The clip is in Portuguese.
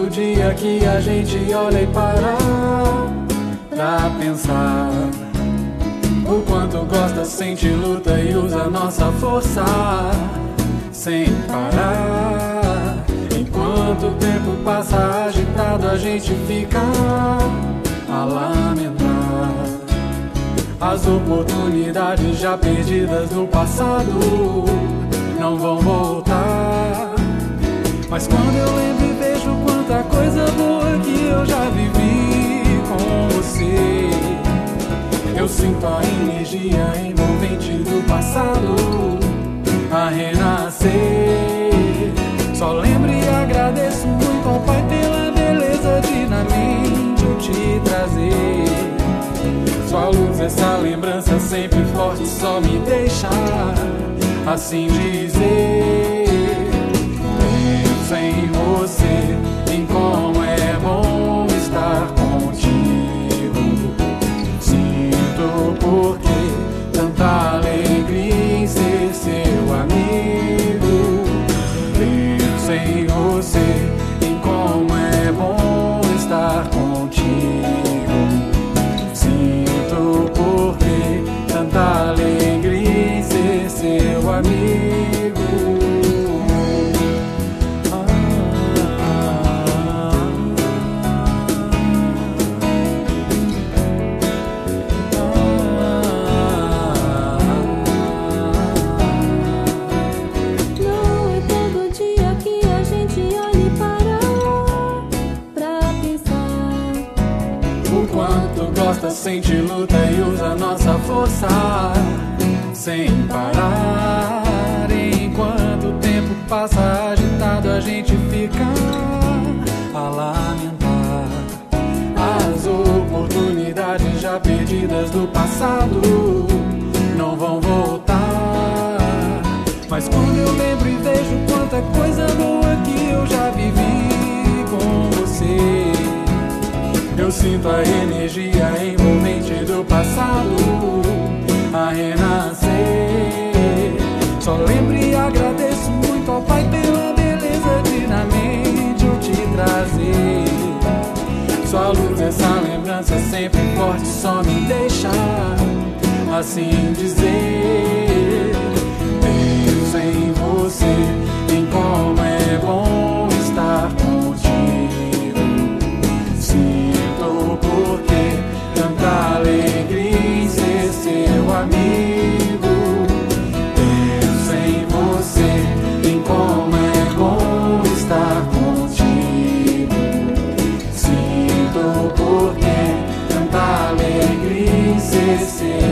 todo dia que a gente olha e para pra pensar o quanto gosta, sente, luta e usa nossa força sem parar. Enquanto o tempo passa agitado, a gente fica a lamentar as oportunidades já perdidas no passado, não vão voltar. Mas quando eu lembro e vejo quanta coisa boa que eu já vivi com você, eu sinto a energia envolvente do passado a renascer. Só lembro e agradeço muito ao Pai pela beleza de na mente eu te trazer. Sua luz, essa lembrança sempre forte, só me deixa assim dizer. Penso em você, em como é bom estar contigo. Sinto por que tanta alegria em ser seu amigo. Penso em você, em como é bom estar contigo. Sinto por que tanta alegria em ser seu amigo. Sente, luta e usa nossa força sem parar. Enquanto o tempo passa agitado, a gente fica a lamentar as oportunidades já perdidas do passado, não vão voltar. Mas quando eu lembro e vejo quanta coisa boa que eu já vivi com você, eu sinto a energia envolvente do passado a renascer. Só lembro e agradeço muito ao Pai pela beleza de na mente eu te trazer. Sua luz, essa lembrança sempre forte, só me deixa assim dizer. Penso em você, em como é bom estar contigo. Porque tanta alegria em ser seu amigo. Penso em você, em como é bom estar contigo. Sinto porque tanta alegria em ser seu